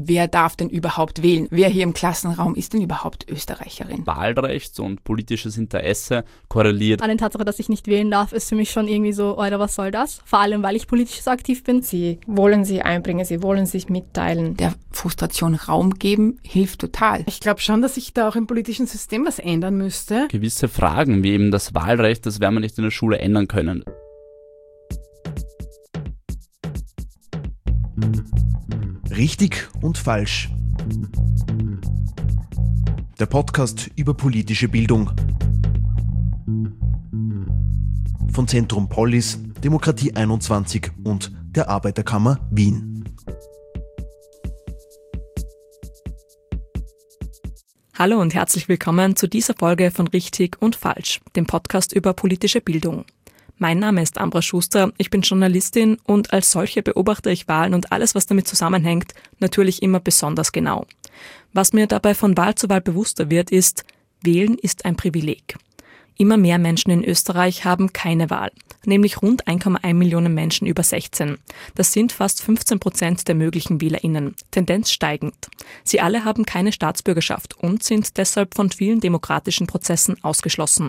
wer darf denn überhaupt wählen? Wer hier im Klassenraum ist denn überhaupt Österreicherin? Wahlrecht und politisches Interesse korreliert. An der Tatsache, dass ich nicht wählen darf, ist für mich schon irgendwie so, Alter, was soll das? Vor allem, weil ich politisch so aktiv bin. Sie wollen sich einbringen, sie wollen sich mitteilen. Der Frustration Raum geben hilft total. Ich glaube schon, dass sich da auch im politischen System was ändern müsste. Gewisse Fragen, wie eben das Wahlrecht, das werden wir nicht in der Schule ändern können. Richtig und falsch. Der Podcast über politische Bildung. Von Zentrum Polis, Demokratie 21 und der Arbeiterkammer Wien. Hallo und herzlich willkommen zu dieser Folge von Richtig und Falsch, dem Podcast über politische Bildung. Mein Name ist Ambra Schuster, ich bin Journalistin und als solche beobachte ich Wahlen und alles, was damit zusammenhängt, natürlich immer besonders genau. Was mir dabei von Wahl zu Wahl bewusster wird, ist, Wählen ist ein Privileg. Immer mehr Menschen in Österreich haben keine Wahl, nämlich rund 1,1 Millionen Menschen über 16. Das sind fast 15% der möglichen WählerInnen, Tendenz steigend. Sie alle haben keine Staatsbürgerschaft und sind deshalb von vielen demokratischen Prozessen ausgeschlossen.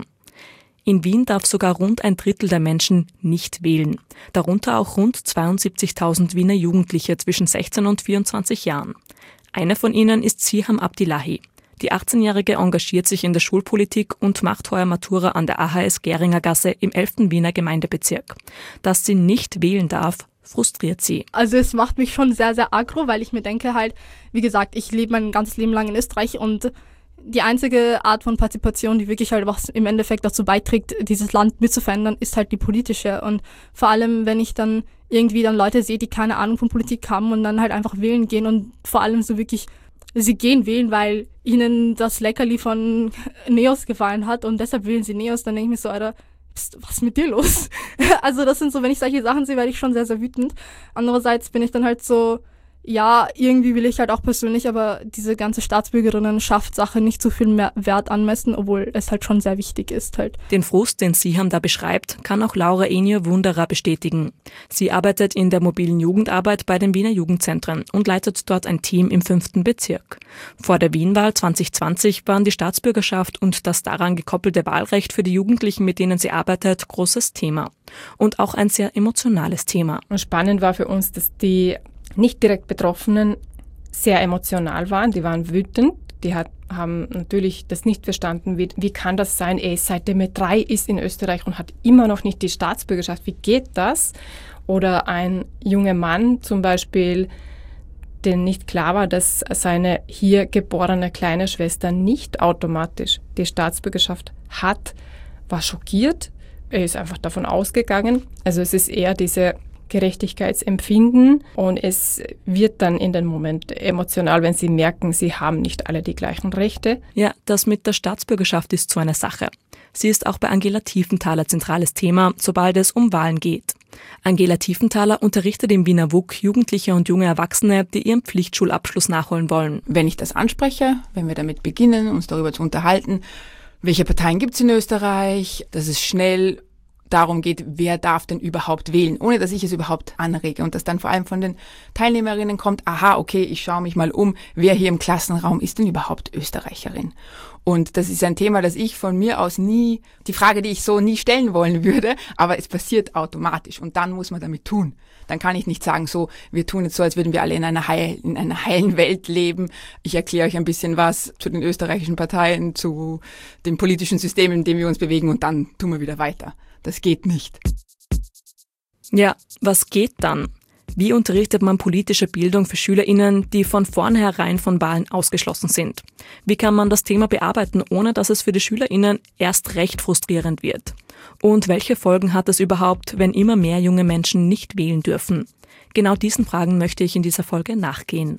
In Wien darf sogar rund ein Drittel der Menschen nicht wählen, darunter auch rund 72.000 Wiener Jugendliche zwischen 16 und 24 Jahren. Eine von ihnen ist Siham Abdillahi. Die 18-Jährige engagiert sich in der Schulpolitik und macht heuer Matura an der AHS Geringer Gasse im 11. Wiener Gemeindebezirk. Dass sie nicht wählen darf, frustriert sie. Also es macht mich schon sehr, sehr aggro, weil ich mir denke halt, wie gesagt, ich lebe mein ganzes Leben lang in Österreich und die einzige Art von Partizipation, die wirklich halt was im Endeffekt dazu beiträgt, dieses Land mitzuverändern, ist halt die politische. Und vor allem, wenn ich dann irgendwie dann Leute sehe, die keine Ahnung von Politik haben und dann halt einfach wählen gehen und vor allem so wirklich, sie gehen wählen, weil ihnen das Leckerli von Neos gefallen hat und deshalb wählen sie Neos, dann denke ich mir so, Alter, was ist mit dir los? Also das sind so, wenn ich solche Sachen sehe, werde ich schon sehr, sehr wütend. Andererseits bin ich dann halt so, ja, irgendwie will ich halt auch persönlich aber diese ganze Staatsbürgerinnen-Sache nicht so viel mehr Wert anmessen, obwohl es halt schon sehr wichtig ist halt. Den Frust, den Siham da beschreibt, kann auch Laura Enio-Wunderer bestätigen. Sie arbeitet in der mobilen Jugendarbeit bei den Wiener Jugendzentren und leitet dort ein Team im 5. Bezirk. Vor der Wienwahl 2020 waren die Staatsbürgerschaft und das daran gekoppelte Wahlrecht für die Jugendlichen, mit denen sie arbeitet, großes Thema. Und auch ein sehr emotionales Thema. Und spannend war für uns, dass die nicht direkt Betroffenen sehr emotional waren, die waren wütend, die haben natürlich das nicht verstanden, wie kann das sein, seitdem er 3 ist in Österreich und hat immer noch nicht die Staatsbürgerschaft, wie geht das? Oder ein junger Mann zum Beispiel, dem nicht klar war, dass seine hier geborene kleine Schwester nicht automatisch die Staatsbürgerschaft hat, war schockiert, er ist einfach davon ausgegangen, also es ist eher diese Gerechtigkeitsempfinden und es wird dann in dem Moment emotional, wenn sie merken, sie haben nicht alle die gleichen Rechte. Ja, das mit der Staatsbürgerschaft ist so eine Sache. Sie ist auch bei Angela Tiefenthaler zentrales Thema, sobald es um Wahlen geht. Angela Tiefenthaler unterrichtet im Wiener WUK Jugendliche und junge Erwachsene, die ihren Pflichtschulabschluss nachholen wollen. Wenn ich das anspreche, wenn wir damit beginnen, uns darüber zu unterhalten, welche Parteien gibt es in Österreich, dass es schnell darum geht, wer darf denn überhaupt wählen, ohne dass ich es überhaupt anrege und dass dann vor allem von den Teilnehmerinnen kommt, aha, okay, ich schaue mich mal um, wer hier im Klassenraum ist denn überhaupt Österreicherin? Und das ist ein Thema, das ich von mir aus die Frage, die ich so nie stellen wollen würde, aber es passiert automatisch und dann muss man damit tun. Dann kann ich nicht sagen, so, wir tun jetzt so, als würden wir alle in einer heilen Welt leben. Ich erkläre euch ein bisschen was zu den österreichischen Parteien, zu dem politischen System, in dem wir uns bewegen und dann tun wir wieder weiter. Das geht nicht. Ja, was geht dann? Wie unterrichtet man politische Bildung für SchülerInnen, die von vornherein von Wahlen ausgeschlossen sind? Wie kann man das Thema bearbeiten, ohne dass es für die SchülerInnen erst recht frustrierend wird? Und welche Folgen hat es überhaupt, wenn immer mehr junge Menschen nicht wählen dürfen? Genau diesen Fragen möchte ich in dieser Folge nachgehen.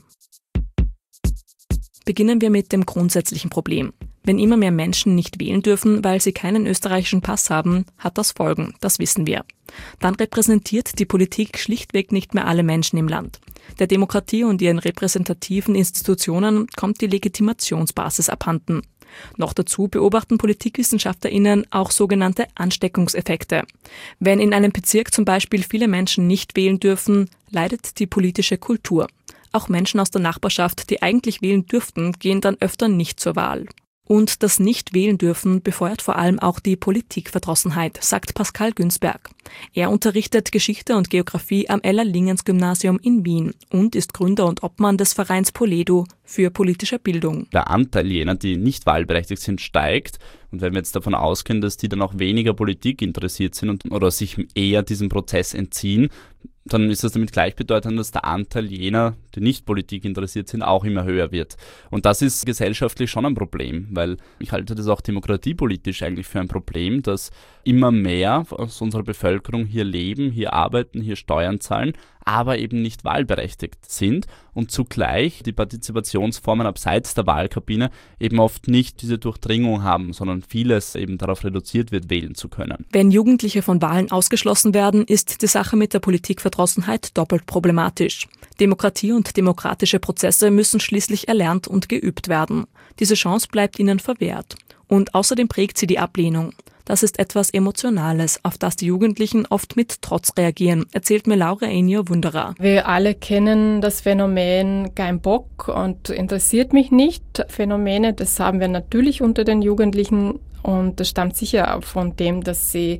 Beginnen wir mit dem grundsätzlichen Problem. Wenn immer mehr Menschen nicht wählen dürfen, weil sie keinen österreichischen Pass haben, hat das Folgen, das wissen wir. Dann repräsentiert die Politik schlichtweg nicht mehr alle Menschen im Land. Der Demokratie und ihren repräsentativen Institutionen kommt die Legitimationsbasis abhanden. Noch dazu beobachten PolitikwissenschaftlerInnen auch sogenannte Ansteckungseffekte. Wenn in einem Bezirk zum Beispiel viele Menschen nicht wählen dürfen, leidet die politische Kultur. Auch Menschen aus der Nachbarschaft, die eigentlich wählen dürften, gehen dann öfter nicht zur Wahl. Und das Nicht-Wählen-Dürfen befeuert vor allem auch die Politikverdrossenheit, sagt Pascal Günzberg. Er unterrichtet Geschichte und Geografie am Ella-Lingens-Gymnasium in Wien und ist Gründer und Obmann des Vereins Poledo für politische Bildung. Der Anteil jener, die nicht wahlberechtigt sind, steigt. Und wenn wir jetzt davon ausgehen, dass die dann auch weniger Politik interessiert sind oder sich eher diesem Prozess entziehen, dann ist das damit gleichbedeutend, dass der Anteil jener, die nicht Politik interessiert sind, auch immer höher wird. Und das ist gesellschaftlich schon ein Problem, weil ich halte das auch demokratiepolitisch eigentlich für ein Problem, dass immer mehr aus unserer Bevölkerung hier leben, hier arbeiten, hier Steuern zahlen, aber eben nicht wahlberechtigt sind und zugleich die Partizipationsformen abseits der Wahlkabine eben oft nicht diese Durchdringung haben, sondern vieles eben darauf reduziert wird, wählen zu können. Wenn Jugendliche von Wahlen ausgeschlossen werden, ist die Sache mit der Politikverdrossenheit doppelt problematisch. Demokratie und demokratische Prozesse müssen schließlich erlernt und geübt werden. Diese Chance bleibt ihnen verwehrt. Und außerdem prägt sie die Ablehnung. Das ist etwas Emotionales, auf das die Jugendlichen oft mit Trotz reagieren, erzählt mir Laura Enio-Wunderer. Wir alle kennen das Phänomen kein Bock und interessiert mich nicht. Phänomene, das haben wir natürlich unter den Jugendlichen und das stammt sicher von dem, dass sie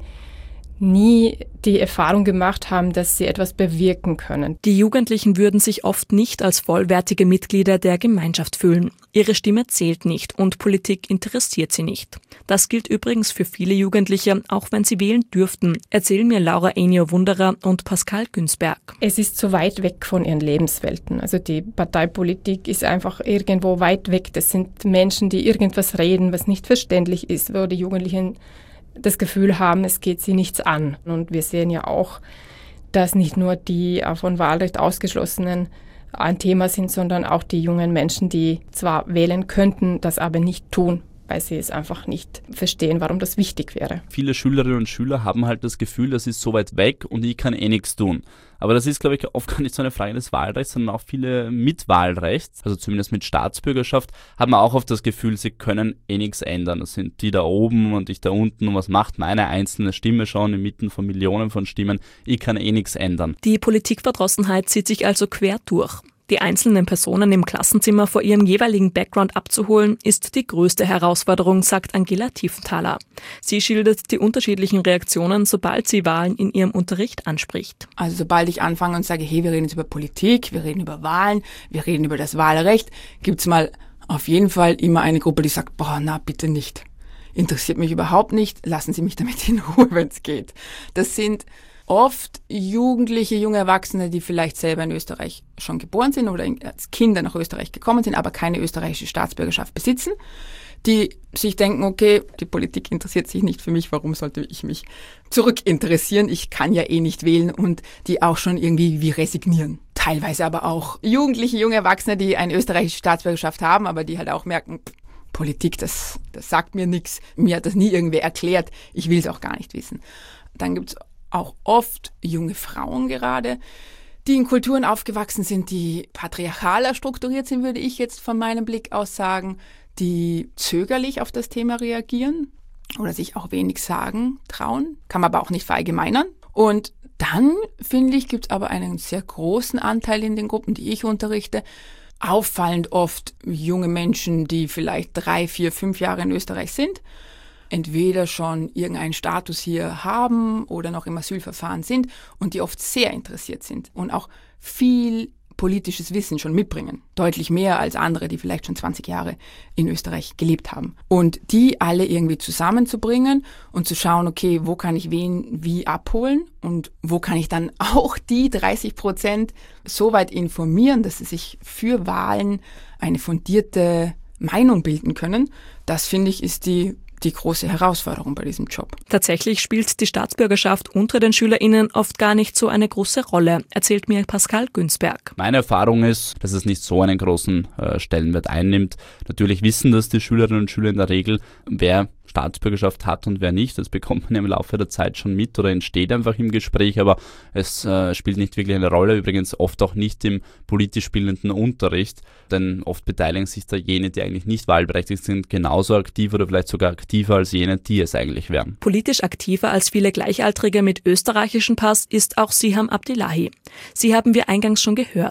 nie die Erfahrung gemacht haben, dass sie etwas bewirken können. Die Jugendlichen würden sich oft nicht als vollwertige Mitglieder der Gemeinschaft fühlen. Ihre Stimme zählt nicht und Politik interessiert sie nicht. Das gilt übrigens für viele Jugendliche, auch wenn sie wählen dürften, erzählen mir Laura Enio-Wunderer und Pascal Günzberg. Es ist zu weit weg von ihren Lebenswelten. Also die Parteipolitik ist einfach irgendwo weit weg. Das sind Menschen, die irgendwas reden, was nicht verständlich ist, wo die Jugendlichen das Gefühl haben, es geht sie nichts an. Und wir sehen ja auch, dass nicht nur die von Wahlrecht Ausgeschlossenen ein Thema sind, sondern auch die jungen Menschen, die zwar wählen könnten, das aber nicht tun, weil sie es einfach nicht verstehen, warum das wichtig wäre. Viele Schülerinnen und Schüler haben halt das Gefühl, das ist so weit weg und ich kann eh nichts tun. Aber das ist, glaube ich, oft gar nicht so eine Frage des Wahlrechts, sondern auch viele mit Wahlrecht, also zumindest mit Staatsbürgerschaft, haben auch oft das Gefühl, sie können eh nichts ändern. Das sind die da oben und ich da unten und was macht meine einzelne Stimme schon inmitten von Millionen von Stimmen? Ich kann eh nichts ändern. Die Politikverdrossenheit zieht sich also quer durch. Die einzelnen Personen im Klassenzimmer vor ihrem jeweiligen Background abzuholen, ist die größte Herausforderung, sagt Angela Tiefenthaler. Sie schildert die unterschiedlichen Reaktionen, sobald sie Wahlen in ihrem Unterricht anspricht. Also sobald ich anfange und sage, hey, wir reden jetzt über Politik, wir reden über Wahlen, wir reden über das Wahlrecht, gibt's mal auf jeden Fall immer eine Gruppe, die sagt, boah, na bitte nicht. Interessiert mich überhaupt nicht, lassen Sie mich damit in Ruhe, wenn es geht. Das sind oft Jugendliche, junge Erwachsene, die vielleicht selber in Österreich schon geboren sind oder als Kinder nach Österreich gekommen sind, aber keine österreichische Staatsbürgerschaft besitzen, die sich denken, okay, die Politik interessiert sich nicht für mich, warum sollte ich mich zurückinteressieren? Ich kann ja eh nicht wählen und die auch schon irgendwie wie resignieren. Teilweise aber auch Jugendliche, junge Erwachsene, die eine österreichische Staatsbürgerschaft haben, aber die halt auch merken, Politik, das sagt mir nichts, mir hat das nie irgendwer erklärt, ich will es auch gar nicht wissen. Dann gibt's auch oft junge Frauen gerade, die in Kulturen aufgewachsen sind, die patriarchaler strukturiert sind, würde ich jetzt von meinem Blick aus sagen, die zögerlich auf das Thema reagieren oder sich auch wenig sagen trauen, kann man aber auch nicht verallgemeinern. Und dann, finde ich, gibt es aber einen sehr großen Anteil in den Gruppen, die ich unterrichte, auffallend oft junge Menschen, die vielleicht 3, 4, 5 Jahre in Österreich sind, entweder schon irgendeinen Status hier haben oder noch im Asylverfahren sind und die oft sehr interessiert sind und auch viel politisches Wissen schon mitbringen. Deutlich mehr als andere, die vielleicht schon 20 Jahre in Österreich gelebt haben. Und die alle irgendwie zusammenzubringen und zu schauen, okay, wo kann ich wen wie abholen und wo kann ich dann auch die 30% so weit informieren, dass sie sich für Wahlen eine fundierte Meinung bilden können. Das, finde ich, ist die große Herausforderung bei diesem Job. Tatsächlich spielt die Staatsbürgerschaft unter den SchülerInnen oft gar nicht so eine große Rolle, erzählt mir Pascal Günzberg. Meine Erfahrung ist, dass es nicht so einen großen Stellenwert einnimmt. Natürlich wissen das die Schülerinnen und Schüler in der Regel, wer Staatsbürgerschaft hat und wer nicht. Das bekommt man im Laufe der Zeit schon mit oder entsteht einfach im Gespräch, aber es spielt nicht wirklich eine Rolle. Übrigens oft auch nicht im politisch bildenden Unterricht, denn oft beteiligen sich da jene, die eigentlich nicht wahlberechtigt sind, genauso aktiv oder vielleicht sogar aktiver als jene, die es eigentlich wären. Politisch aktiver als viele Gleichaltrige mit österreichischem Pass ist auch Siham Abdillahi. Sie haben wir eingangs schon gehört.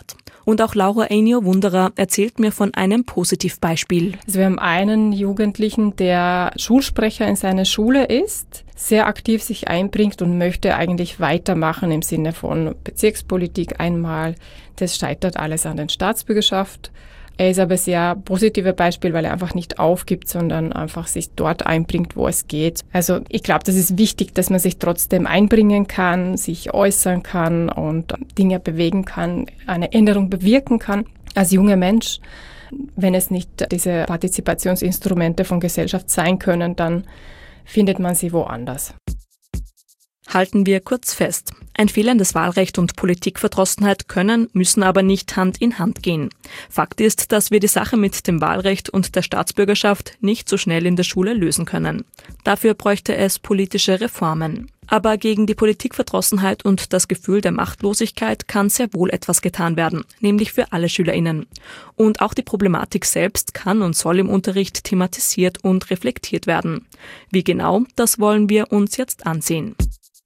Und auch Laura Einio-Wunderer erzählt mir von einem Positivbeispiel. Also wir haben einen Jugendlichen, der Schulsprecher in seiner Schule ist, sehr aktiv sich einbringt und möchte eigentlich weitermachen im Sinne von Bezirkspolitik einmal. Das scheitert alles an der Staatsbürgerschaft. Er ist aber ein sehr positives Beispiel, weil er einfach nicht aufgibt, sondern einfach sich dort einbringt, wo es geht. Also ich glaube, das ist wichtig, dass man sich trotzdem einbringen kann, sich äußern kann und Dinge bewegen kann, eine Änderung bewirken kann als junger Mensch. Wenn es nicht diese Partizipationsinstrumente von Gesellschaft sein können, dann findet man sie woanders. Halten wir kurz fest. Ein fehlendes Wahlrecht und Politikverdrossenheit können, müssen aber nicht Hand in Hand gehen. Fakt ist, dass wir die Sache mit dem Wahlrecht und der Staatsbürgerschaft nicht so schnell in der Schule lösen können. Dafür bräuchte es politische Reformen. Aber gegen die Politikverdrossenheit und das Gefühl der Machtlosigkeit kann sehr wohl etwas getan werden, nämlich für alle SchülerInnen. Und auch die Problematik selbst kann und soll im Unterricht thematisiert und reflektiert werden. Wie genau, das wollen wir uns jetzt ansehen.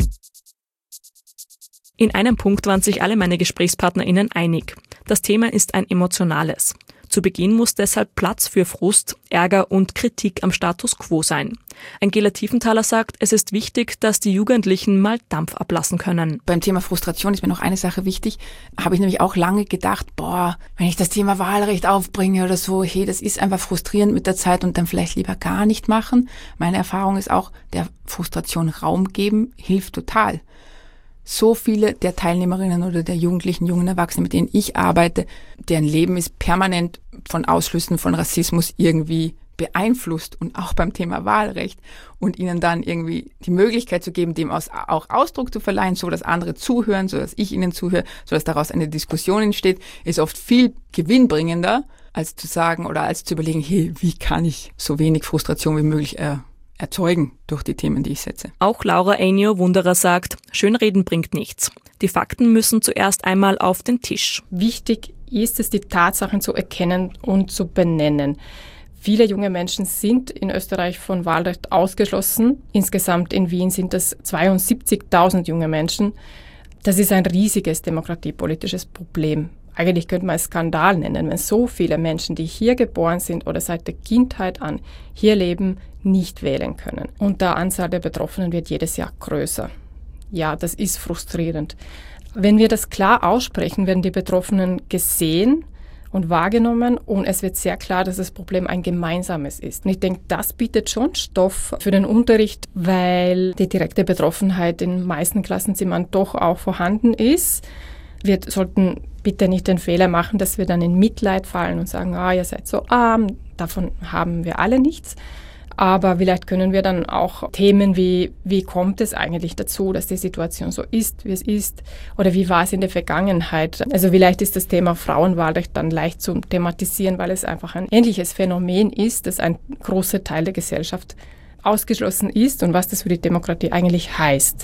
In einem Punkt waren sich alle meine GesprächspartnerInnen einig. Das Thema ist ein emotionales. Zu Beginn muss deshalb Platz für Frust, Ärger und Kritik am Status quo sein. Angela Tiefenthaler sagt, es ist wichtig, dass die Jugendlichen mal Dampf ablassen können. Beim Thema Frustration ist mir noch eine Sache wichtig. Habe ich nämlich auch lange gedacht, wenn ich das Thema Wahlrecht aufbringe oder so, das ist einfach frustrierend mit der Zeit und dann vielleicht lieber gar nicht machen. Meine Erfahrung ist auch, der Frustration Raum geben hilft total. So viele der Teilnehmerinnen oder der Jugendlichen, jungen Erwachsenen, mit denen ich arbeite, deren Leben ist permanent von Ausschlüssen von Rassismus irgendwie beeinflusst und auch beim Thema Wahlrecht und ihnen dann irgendwie die Möglichkeit zu geben, dem auch Ausdruck zu verleihen, so dass andere zuhören, so dass ich ihnen zuhöre, so dass daraus eine Diskussion entsteht, ist oft viel gewinnbringender, als zu sagen oder als zu überlegen, wie kann ich so wenig Frustration wie möglich erzeugen durch die Themen, die ich setze. Auch Laura Einio-Wunderer sagt, Schönreden bringt nichts. Die Fakten müssen zuerst einmal auf den Tisch. Wichtig ist es, die Tatsachen zu erkennen und zu benennen. Viele junge Menschen sind in Österreich von Wahlrecht ausgeschlossen. Insgesamt in Wien sind es 72.000 junge Menschen. Das ist ein riesiges demokratiepolitisches Problem. Eigentlich könnte man es Skandal nennen, wenn so viele Menschen, die hier geboren sind oder seit der Kindheit an hier leben, nicht wählen können. Und die Anzahl der Betroffenen wird jedes Jahr größer. Ja, das ist frustrierend. Wenn wir das klar aussprechen, werden die Betroffenen gesehen und wahrgenommen und es wird sehr klar, dass das Problem ein gemeinsames ist. Und ich denke, das bietet schon Stoff für den Unterricht, weil die direkte Betroffenheit in den meisten Klassenzimmern doch auch vorhanden ist. Wir sollten bitte nicht den Fehler machen, dass wir dann in Mitleid fallen und sagen, ihr seid so arm, davon haben wir alle nichts. Aber vielleicht können wir dann auch Themen wie kommt es eigentlich dazu, dass die Situation so ist, wie es ist, oder wie war es in der Vergangenheit. Also vielleicht ist das Thema Frauenwahlrecht dann leicht zu thematisieren, weil es einfach ein ähnliches Phänomen ist, dass ein großer Teil der Gesellschaft ausgeschlossen ist und was das für die Demokratie eigentlich heißt.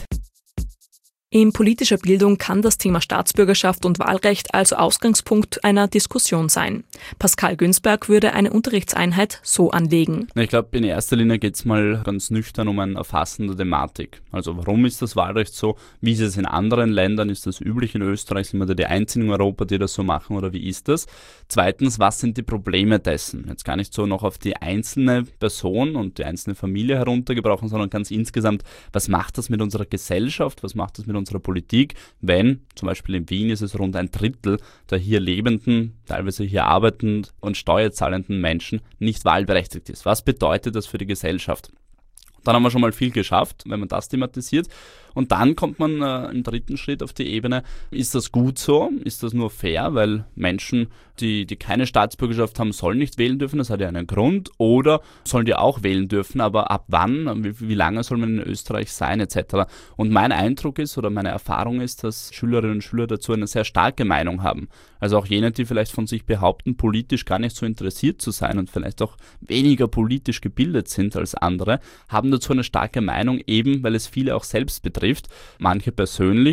In politischer Bildung kann das Thema Staatsbürgerschaft und Wahlrecht also Ausgangspunkt einer Diskussion sein. Pascal Günzberg würde eine Unterrichtseinheit so anlegen. Ich glaube, in erster Linie geht es mal ganz nüchtern um ein Erfassen der Thematik. Also warum ist das Wahlrecht so? Wie ist es in anderen Ländern? Ist das üblich in Österreich? Sind wir da die Einzigen in Europa, die das so machen oder wie ist das? Zweitens, was sind die Probleme dessen? Jetzt gar nicht so noch auf die einzelne Person und die einzelne Familie heruntergebrochen, sondern ganz insgesamt, was macht das mit unserer Gesellschaft? Was macht das mit unserer Politik, wenn, zum Beispiel in Wien ist es rund 1/3 der hier lebenden, teilweise hier arbeitenden und steuerzahlenden Menschen nicht wahlberechtigt ist. Was bedeutet das für die Gesellschaft? Dann haben wir schon mal viel geschafft, wenn man das thematisiert. Und dann kommt man im dritten Schritt auf die Ebene, ist das gut so? Ist das nur fair? Weil Menschen, die keine Staatsbürgerschaft haben, sollen nicht wählen dürfen, das hat ja einen Grund. Oder sollen die auch wählen dürfen, aber ab wann, wie lange soll man in Österreich sein, etc. Und mein Eindruck ist oder meine Erfahrung ist, dass Schülerinnen und Schüler dazu eine sehr starke Meinung haben. Also auch jene, die vielleicht von sich behaupten, politisch gar nicht so interessiert zu sein und vielleicht auch weniger politisch gebildet sind als andere, haben dazu eine starke Meinung, eben weil es viele auch selbst betrifft. Manche persönlich,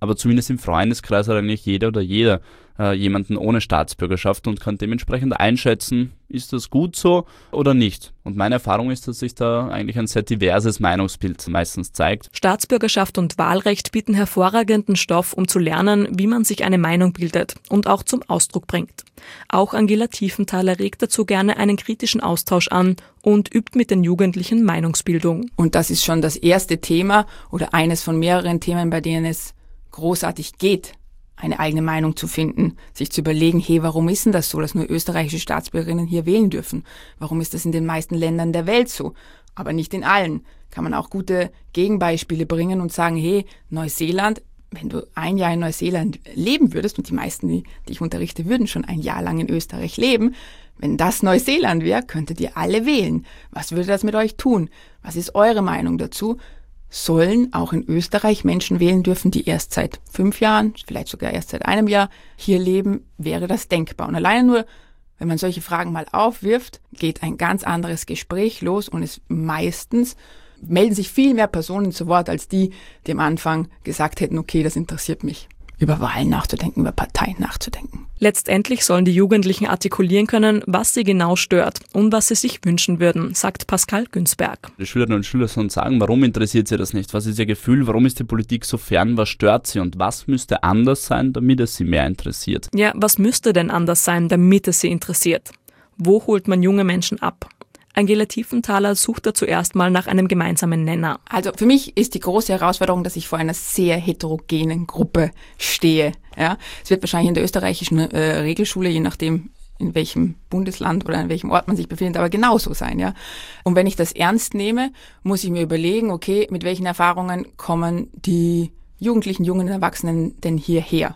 aber zumindest im Freundeskreis hat eigentlich jeder oder jeder jemanden ohne Staatsbürgerschaft und kann dementsprechend einschätzen, ist das gut so oder nicht. Und meine Erfahrung ist, dass sich da eigentlich ein sehr diverses Meinungsbild meistens zeigt. Staatsbürgerschaft und Wahlrecht bieten hervorragenden Stoff, um zu lernen, wie man sich eine Meinung bildet und auch zum Ausdruck bringt. Auch Angela Tiefenthaler regt dazu gerne einen kritischen Austausch an und übt mit den Jugendlichen Meinungsbildung. Und das ist schon das erste Thema oder eines von mehreren Themen, bei denen es großartig geht, eine eigene Meinung zu finden, sich zu überlegen, hey, warum ist denn das so, dass nur österreichische Staatsbürgerinnen hier wählen dürfen? Warum ist das in den meisten Ländern der Welt so? Aber nicht in allen. Kann man auch gute Gegenbeispiele bringen und sagen, hey, Neuseeland, wenn du ein Jahr in Neuseeland leben würdest, und die meisten, die ich unterrichte, würden schon ein Jahr lang in Österreich leben, wenn das Neuseeland wäre, könntet ihr alle wählen. Was würde das mit euch tun? Was ist eure Meinung dazu? Sollen auch in Österreich Menschen wählen dürfen, die erst seit 5 Jahren, vielleicht sogar erst seit einem Jahr hier leben, wäre das denkbar. Und alleine nur, wenn man solche Fragen mal aufwirft, geht ein ganz anderes Gespräch los und es meistens melden sich viel mehr Personen zu Wort, als die am Anfang gesagt hätten, okay, das interessiert mich. Über Wahlen nachzudenken, über Parteien nachzudenken. Letztendlich sollen die Jugendlichen artikulieren können, was sie genau stört und was sie sich wünschen würden, sagt Pascal Günzberg. Die Schülerinnen und Schüler sollen sagen, warum interessiert sie das nicht? Was ist ihr Gefühl? Warum ist die Politik so fern? Was stört sie? Und was müsste anders sein, damit es sie mehr interessiert? Ja, was müsste denn anders sein, damit es sie interessiert? Wo holt man junge Menschen ab? Angela Tiefenthaler sucht da zuerst mal nach einem gemeinsamen Nenner. Also für mich ist die große Herausforderung, dass ich vor einer sehr heterogenen Gruppe stehe. Ja, es wird wahrscheinlich in der österreichischen Regelschule, je nachdem in welchem Bundesland oder in welchem Ort man sich befindet, aber genauso sein. Ja. Und wenn ich das ernst nehme, muss ich mir überlegen, okay, mit welchen Erfahrungen kommen die Jugendlichen, jungen Erwachsenen denn hierher?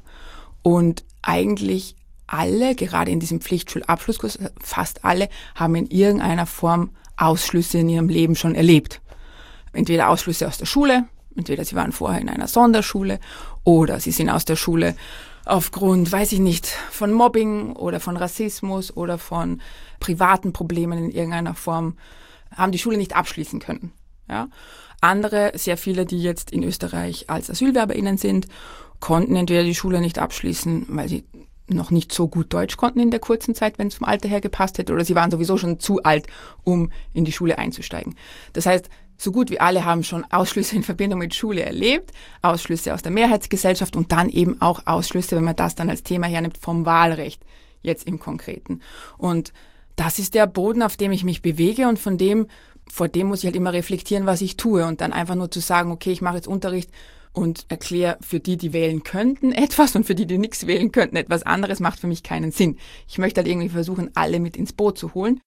Und eigentlich alle, gerade in diesem Pflichtschulabschlusskurs, fast alle, haben in irgendeiner Form Ausschlüsse in ihrem Leben schon erlebt. Entweder Ausschlüsse aus der Schule, entweder sie waren vorher in einer Sonderschule oder sie sind aus der Schule aufgrund, weiß ich nicht, von Mobbing oder von Rassismus oder von privaten Problemen in irgendeiner Form, haben die Schule nicht abschließen können. Ja? Andere, sehr viele, die jetzt in Österreich als AsylwerberInnen sind, konnten entweder die Schule nicht abschließen, weil sie noch nicht so gut Deutsch konnten in der kurzen Zeit, wenn es vom Alter her gepasst hätte, oder sie waren sowieso schon zu alt, um in die Schule einzusteigen. Das heißt, so gut wie alle haben schon Ausschlüsse in Verbindung mit Schule erlebt, Ausschlüsse aus der Mehrheitsgesellschaft und dann eben auch Ausschlüsse, wenn man das dann als Thema hernimmt, vom Wahlrecht, jetzt im Konkreten. Und das ist der Boden, auf dem ich mich bewege und vor dem muss ich halt immer reflektieren, was ich tue und dann einfach nur zu sagen, okay, ich mache jetzt Unterricht und erkläre für die wählen könnten, etwas und für die nichts wählen könnten, etwas anderes, macht für mich keinen Sinn. Ich möchte halt irgendwie versuchen, alle mit ins Boot zu holen.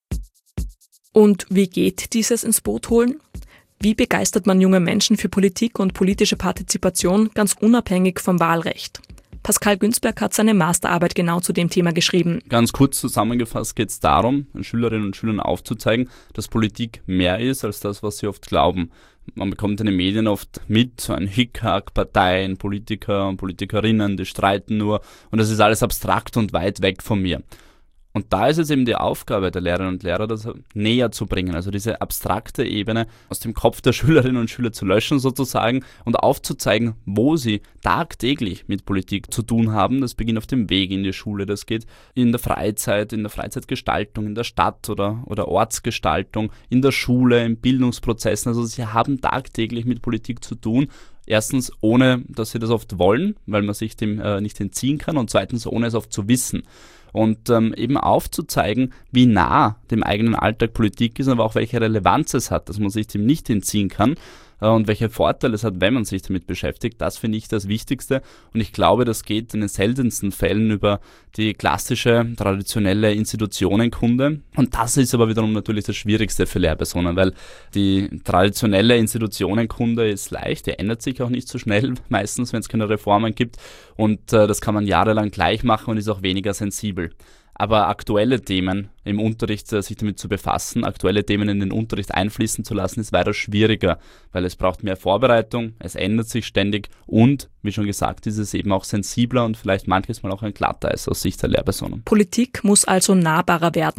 Und wie geht dieses ins Boot holen? Wie begeistert man junge Menschen für Politik und politische Partizipation, ganz unabhängig vom Wahlrecht? Pascal Günzberg hat seine Masterarbeit genau zu dem Thema geschrieben. Ganz kurz zusammengefasst geht es darum, Schülerinnen und Schülern aufzuzeigen, dass Politik mehr ist als das, was sie oft glauben. Man bekommt in den Medien oft mit, so ein Hickhack, Parteien, Politiker und Politikerinnen, die streiten nur und das ist alles abstrakt und weit weg von mir. Und da ist es eben die Aufgabe der Lehrerinnen und Lehrer, das näher zu bringen, also diese abstrakte Ebene aus dem Kopf der Schülerinnen und Schüler zu löschen sozusagen und aufzuzeigen, wo sie tagtäglich mit Politik zu tun haben. Das beginnt auf dem Weg in die Schule, das geht in der Freizeit, in der Freizeitgestaltung, in der Stadt oder Ortsgestaltung, in der Schule, in Bildungsprozessen. Also sie haben tagtäglich mit Politik zu tun. Erstens, ohne dass sie das oft wollen, weil man sich dem nicht entziehen kann und zweitens, ohne es oft zu wissen. Und eben aufzuzeigen, wie nah dem eigenen Alltag Politik ist, aber auch welche Relevanz es hat, dass man sich dem nicht entziehen kann und welche Vorteile es hat, wenn man sich damit beschäftigt, das finde ich das Wichtigste. Und ich glaube, das geht in den seltensten Fällen über die klassische, traditionelle Institutionenkunde. Und das ist aber wiederum natürlich das Schwierigste für Lehrpersonen, weil die traditionelle Institutionenkunde ist leicht, die ändert sich auch nicht so schnell, meistens, wenn es keine Reformen gibt. Und das kann man jahrelang gleich machen und ist auch weniger sensibel. Aber aktuelle Themen im Unterricht, sich damit zu befassen, aktuelle Themen in den Unterricht einfließen zu lassen, ist weiter schwieriger, weil es braucht mehr Vorbereitung, es ändert sich ständig und, wie schon gesagt, ist es eben auch sensibler und vielleicht manches Mal auch ein Glatteis aus Sicht der Lehrpersonen. Politik muss also nahbarer werden.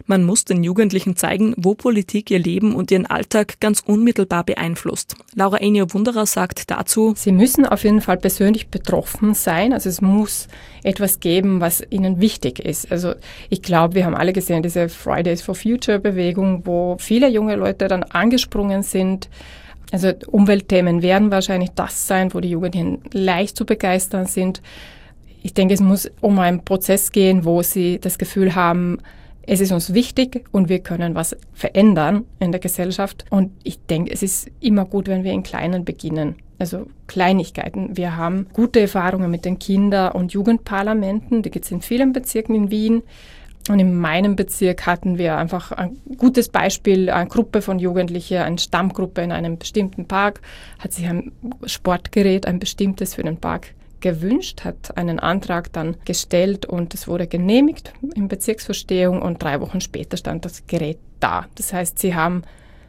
Man muss den Jugendlichen zeigen, wo Politik ihr Leben und ihren Alltag ganz unmittelbar beeinflusst. Laura Enio-Wunderer sagt dazu: Sie müssen auf jeden Fall persönlich betroffen sein. Also es muss etwas geben, was ihnen wichtig ist. Also ich glaube, wir haben alle gesehen, diese Fridays for Future Bewegung, wo viele junge Leute dann angesprungen sind. Also Umweltthemen werden wahrscheinlich das sein, wo die Jugendlichen leicht zu begeistern sind. Ich denke, es muss um einen Prozess gehen, wo sie das Gefühl haben, es ist uns wichtig und wir können was verändern in der Gesellschaft. Und ich denke, es ist immer gut, wenn wir in Kleinen beginnen. Also Kleinigkeiten. Wir haben gute Erfahrungen mit den Kinder- und Jugendparlamenten. Die gibt es in vielen Bezirken in Wien. Und in meinem Bezirk hatten wir einfach ein gutes Beispiel, eine Gruppe von Jugendlichen, eine Stammgruppe in einem bestimmten Park, hat sich ein Sportgerät, ein bestimmtes für den Park gewünscht, hat einen Antrag dann gestellt und es wurde genehmigt in Bezirksverstehung und 3 Wochen später stand das Gerät da. Das heißt, sie haben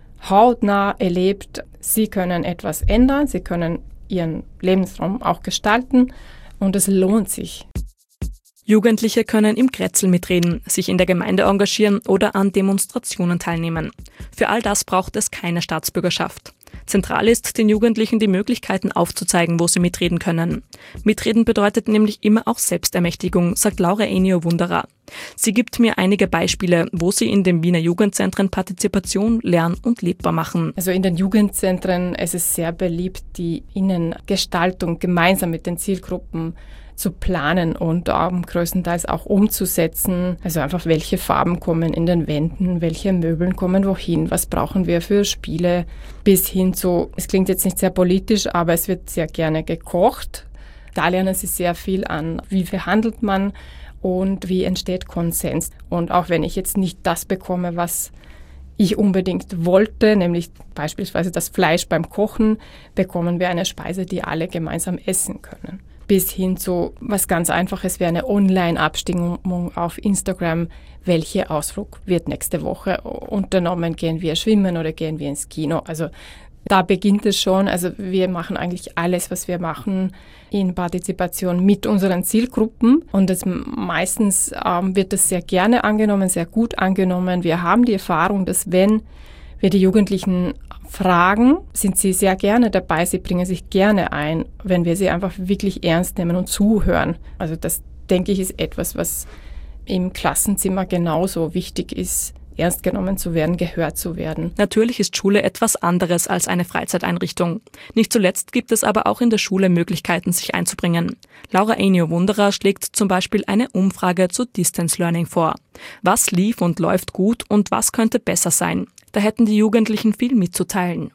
hautnah erlebt, sie können etwas ändern, sie können ihren Lebensraum auch gestalten und es lohnt sich. Jugendliche können im Grätzl mitreden, sich in der Gemeinde engagieren oder an Demonstrationen teilnehmen. Für all das braucht es keine Staatsbürgerschaft. Zentral ist, den Jugendlichen die Möglichkeiten aufzuzeigen, wo sie mitreden können. Mitreden bedeutet nämlich immer auch Selbstermächtigung, sagt Laura Enio-Wunderer. Sie gibt mir einige Beispiele, wo sie in den Wiener Jugendzentren Partizipation lernen und lebbar machen. Also in den Jugendzentren ist es sehr beliebt, die Innengestaltung gemeinsam mit den Zielgruppen zu planen und größtenteils auch umzusetzen. Also einfach, welche Farben kommen in den Wänden, welche Möbeln kommen wohin, was brauchen wir für Spiele, bis hin zu, es klingt jetzt nicht sehr politisch, aber es wird sehr gerne gekocht. Da lernen sie sehr viel an, wie verhandelt man und wie entsteht Konsens. Und auch wenn ich jetzt nicht das bekomme, was ich unbedingt wollte, nämlich beispielsweise das Fleisch beim Kochen, bekommen wir eine Speise, die alle gemeinsam essen können. Bis hin zu was ganz Einfaches wie eine Online-Abstimmung auf Instagram. Welcher Ausflug wird nächste Woche unternommen? Gehen wir schwimmen oder gehen wir ins Kino? Also da beginnt es schon. Also wir machen eigentlich alles, was wir machen, in Partizipation mit unseren Zielgruppen. Und meistens wird das sehr gerne angenommen, sehr gut angenommen. Wir haben die Erfahrung, dass wenn wir die Jugendlichen fragen, sind sie sehr gerne dabei, sie bringen sich gerne ein, wenn wir sie einfach wirklich ernst nehmen und zuhören. Also das, denke ich, ist etwas, was im Klassenzimmer genauso wichtig ist, ernst genommen zu werden, gehört zu werden. Natürlich ist Schule etwas anderes als eine Freizeiteinrichtung. Nicht zuletzt gibt es aber auch in der Schule Möglichkeiten, sich einzubringen. Laura Enio-Wunderer schlägt zum Beispiel eine Umfrage zu Distance Learning vor. Was lief und läuft gut und was könnte besser sein? Da hätten die Jugendlichen viel mitzuteilen.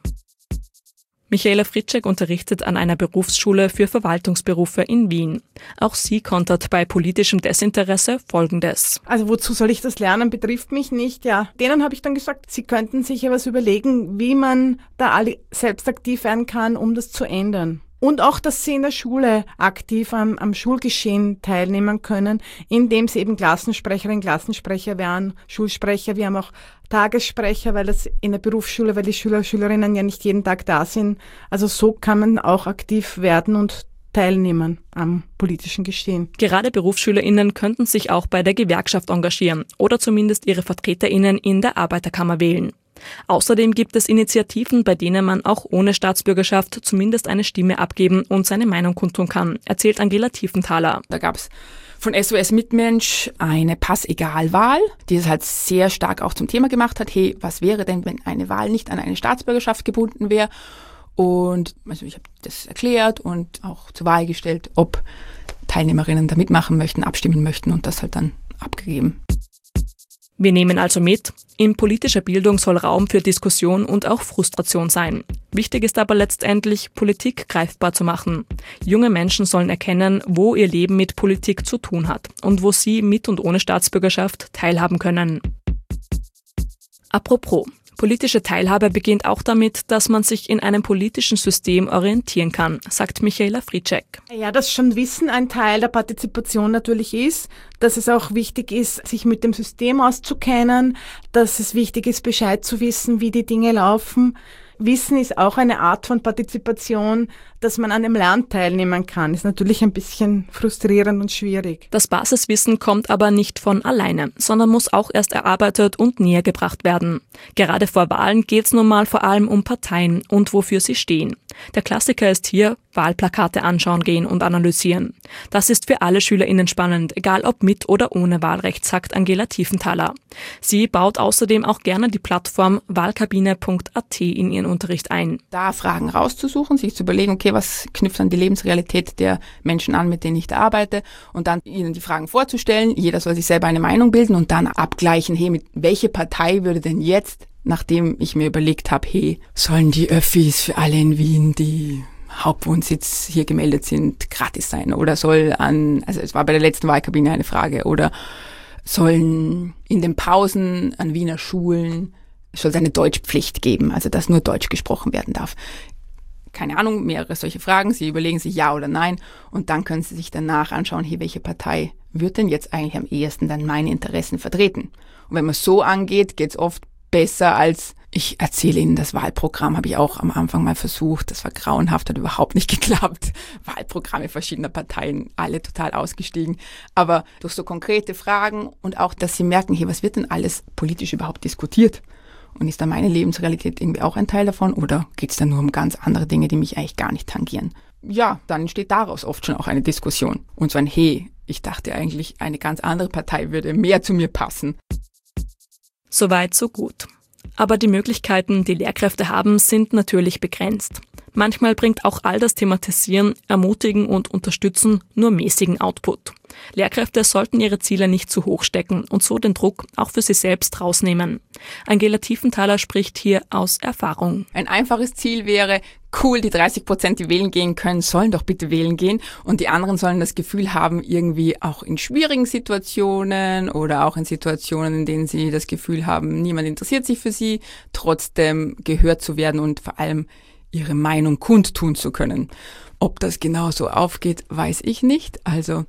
Michaela Fritschek unterrichtet an einer Berufsschule für Verwaltungsberufe in Wien. Auch sie kontert bei politischem Desinteresse Folgendes. Also wozu soll ich das lernen, betrifft mich nicht. Ja, denen habe ich dann gesagt, sie könnten sich ja was überlegen, wie man da alle selbst aktiv werden kann, um das zu ändern. Und auch, dass sie in der Schule aktiv am Schulgeschehen teilnehmen können, indem sie eben Klassensprecherinnen, Klassensprecher werden, Schulsprecher. Wir haben auch Tagessprecher, weil das in der Berufsschule, weil die Schüler und Schülerinnen ja nicht jeden Tag da sind. Also so kann man auch aktiv werden und teilnehmen am politischen Geschehen. Gerade BerufsschülerInnen könnten sich auch bei der Gewerkschaft engagieren oder zumindest ihre VertreterInnen in der Arbeiterkammer wählen. Außerdem gibt es Initiativen, bei denen man auch ohne Staatsbürgerschaft zumindest eine Stimme abgeben und seine Meinung kundtun kann, erzählt Angela Tiefenthaler. Da gab's von SOS Mitmensch eine Passegalwahl, die es halt sehr stark auch zum Thema gemacht hat. Hey, was wäre denn, wenn eine Wahl nicht an eine Staatsbürgerschaft gebunden wäre? Und also ich habe das erklärt und auch zur Wahl gestellt, ob Teilnehmerinnen da mitmachen möchten, abstimmen möchten und das halt dann abgegeben. Wir nehmen also mit, in politischer Bildung soll Raum für Diskussion und auch Frustration sein. Wichtig ist aber letztendlich, Politik greifbar zu machen. Junge Menschen sollen erkennen, wo ihr Leben mit Politik zu tun hat und wo sie mit und ohne Staatsbürgerschaft teilhaben können. Apropos, politische Teilhabe beginnt auch damit, dass man sich in einem politischen System orientieren kann, sagt Michaela Fritschek. Ja, dass schon Wissen ein Teil der Partizipation natürlich ist, dass es auch wichtig ist, sich mit dem System auszukennen, dass es wichtig ist, Bescheid zu wissen, wie die Dinge laufen. Wissen ist auch eine Art von Partizipation, dass man an dem Lernen teilnehmen kann. Ist natürlich ein bisschen frustrierend und schwierig. Das Basiswissen kommt aber nicht von alleine, sondern muss auch erst erarbeitet und nähergebracht werden. Gerade vor Wahlen geht es nun mal vor allem um Parteien und wofür sie stehen. Der Klassiker ist hier Wahlplakate anschauen gehen und analysieren. Das ist für alle SchülerInnen spannend, egal ob mit oder ohne Wahlrecht, sagt Angela Tiefenthaler. Sie baut außerdem auch gerne die Plattform wahlkabine.at in ihren Unterricht ein. Da Fragen rauszusuchen, sich zu überlegen, okay, was knüpft an die Lebensrealität der Menschen an, mit denen ich da arbeite, und dann ihnen die Fragen vorzustellen. Jeder soll sich selber eine Meinung bilden und dann abgleichen, hey, mit welche Partei würde denn jetzt, nachdem ich mir überlegt habe, hey, sollen die Öffis für alle in Wien, die Hauptwohnsitz hier gemeldet sind, gratis sein, oder also es war bei der letzten Wahlkabine eine Frage, oder sollen in den Pausen an Wiener Schulen, soll es eine Deutschpflicht geben, also dass nur Deutsch gesprochen werden darf. Keine Ahnung, mehrere solche Fragen. Sie überlegen sich ja oder nein und dann können Sie sich danach anschauen, hey, welche Partei wird denn jetzt eigentlich am ehesten dann meine Interessen vertreten? Und wenn man so angeht, geht's oft besser als ich erzähle Ihnen das Wahlprogramm, habe ich auch am Anfang mal versucht. Das war grauenhaft, hat überhaupt nicht geklappt. Wahlprogramme verschiedener Parteien, alle total ausgestiegen. Aber durch so konkrete Fragen und auch, dass Sie merken, hey, was wird denn alles politisch überhaupt diskutiert? Und ist da meine Lebensrealität irgendwie auch ein Teil davon? Oder geht es da nur um ganz andere Dinge, die mich eigentlich gar nicht tangieren? Ja, dann entsteht daraus oft schon auch eine Diskussion. Und so ein, hey, ich dachte eigentlich, eine ganz andere Partei würde mehr zu mir passen. Soweit, so gut. Aber die Möglichkeiten, die Lehrkräfte haben, sind natürlich begrenzt. Manchmal bringt auch all das Thematisieren, Ermutigen und Unterstützen nur mäßigen Output. Lehrkräfte sollten ihre Ziele nicht zu hoch stecken und so den Druck auch für sie selbst rausnehmen. Angela Tiefenthaler spricht hier aus Erfahrung. Ein einfaches Ziel wäre, cool, die 30%, die wählen gehen können, sollen doch bitte wählen gehen, und die anderen sollen das Gefühl haben, irgendwie auch in schwierigen Situationen oder auch in Situationen, in denen sie das Gefühl haben, niemand interessiert sich für sie, trotzdem gehört zu werden und vor allem ihre Meinung kundtun zu können. Ob das genauso aufgeht, weiß ich nicht. Also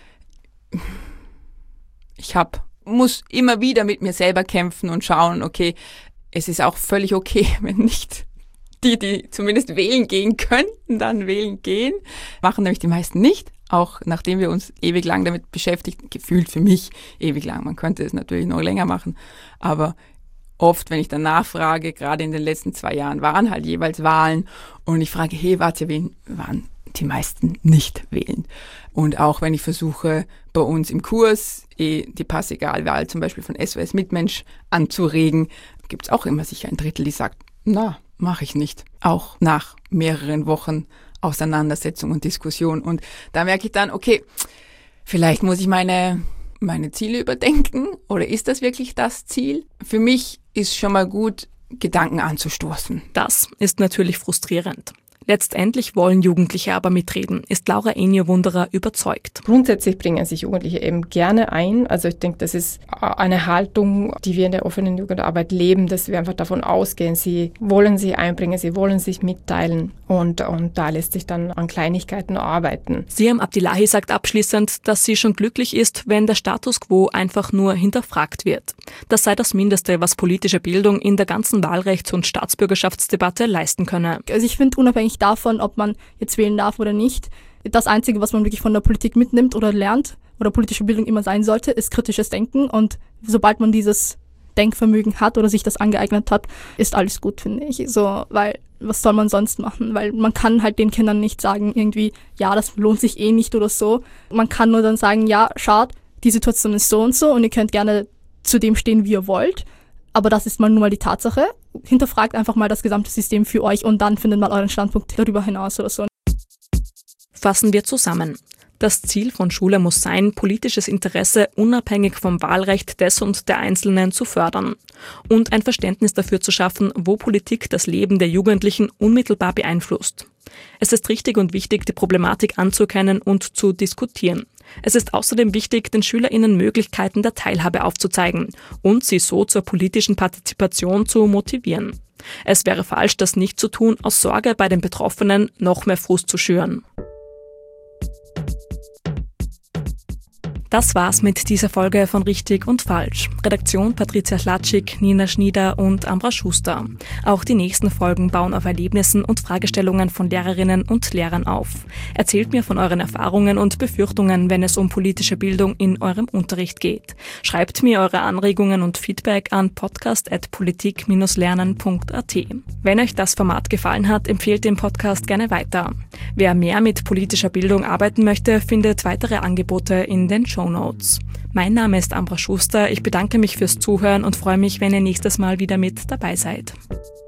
ich muss immer wieder mit mir selber kämpfen und schauen, okay, es ist auch völlig okay, wenn nicht die zumindest wählen gehen könnten, dann wählen gehen. Machen nämlich die meisten nicht, auch nachdem wir uns ewig lang damit beschäftigt, gefühlt für mich ewig lang. Man könnte es natürlich noch länger machen, aber oft, wenn ich dann nachfrage, gerade in den letzten 2 Jahren waren halt jeweils Wahlen und ich frage, hey, wart ihr wählen? Waren die meisten nicht wählen. Und auch wenn ich versuche, bei uns im Kurs die Passegalwahl zum Beispiel von SOS Mitmensch anzuregen, gibt es auch immer sicher ein Drittel, die sagt, na, mache ich nicht. Auch nach mehreren Wochen Auseinandersetzung und Diskussion. Und da merke ich dann, okay, vielleicht muss ich meine Ziele überdenken, oder ist das wirklich das Ziel? Für mich ist schon mal gut, Gedanken anzustoßen. Das ist natürlich frustrierend. Letztendlich wollen Jugendliche aber mitreden, ist Laura Enio-Wunderer überzeugt. Grundsätzlich bringen sich Jugendliche eben gerne ein. Also ich denke, das ist eine Haltung, die wir in der offenen Jugendarbeit leben, dass wir einfach davon ausgehen, sie wollen sich einbringen, sie wollen sich mitteilen und da lässt sich dann an Kleinigkeiten arbeiten. Siam Abdillahi sagt abschließend, dass sie schon glücklich ist, wenn der Status quo einfach nur hinterfragt wird. Das sei das Mindeste, was politische Bildung in der ganzen Wahlrechts- und Staatsbürgerschaftsdebatte leisten könne. Also ich finde, unabhängig davon, ob man jetzt wählen darf oder nicht, das Einzige, was man wirklich von der Politik mitnimmt oder lernt oder politische Bildung immer sein sollte, ist kritisches Denken, und sobald man dieses Denkvermögen hat oder sich das angeeignet hat, ist alles gut, finde ich. So, weil was soll man sonst machen? Weil man kann halt den Kindern nicht sagen irgendwie, ja, das lohnt sich eh nicht oder so. Man kann nur dann sagen, ja, schaut, die Situation ist so und so und ihr könnt gerne zu dem stehen, wie ihr wollt. Aber das ist mal nun mal die Tatsache. Hinterfragt einfach mal das gesamte System für euch und dann findet mal euren Standpunkt darüber hinaus oder so. Fassen wir zusammen. Das Ziel von Schule muss sein, politisches Interesse unabhängig vom Wahlrecht des und der Einzelnen zu fördern und ein Verständnis dafür zu schaffen, wo Politik das Leben der Jugendlichen unmittelbar beeinflusst. Es ist richtig und wichtig, die Problematik anzuerkennen und zu diskutieren. Es ist außerdem wichtig, den SchülerInnen Möglichkeiten der Teilhabe aufzuzeigen und sie so zur politischen Partizipation zu motivieren. Es wäre falsch, das nicht zu tun, aus Sorge bei den Betroffenen noch mehr Frust zu schüren. Das war's mit dieser Folge von Richtig und Falsch. Redaktion Patricia Schlatschik, Nina Schnieder und Ambra Schuster. Auch die nächsten Folgen bauen auf Erlebnissen und Fragestellungen von Lehrerinnen und Lehrern auf. Erzählt mir von euren Erfahrungen und Befürchtungen, wenn es um politische Bildung in eurem Unterricht geht. Schreibt mir eure Anregungen und Feedback an podcast@politik-lernen.at. Wenn euch das Format gefallen hat, empfehlt den Podcast gerne weiter. Wer mehr mit politischer Bildung arbeiten möchte, findet weitere Angebote in den Shownotes. Mein Name ist Ambra Schuster, ich bedanke mich fürs Zuhören und freue mich, wenn ihr nächstes Mal wieder mit dabei seid.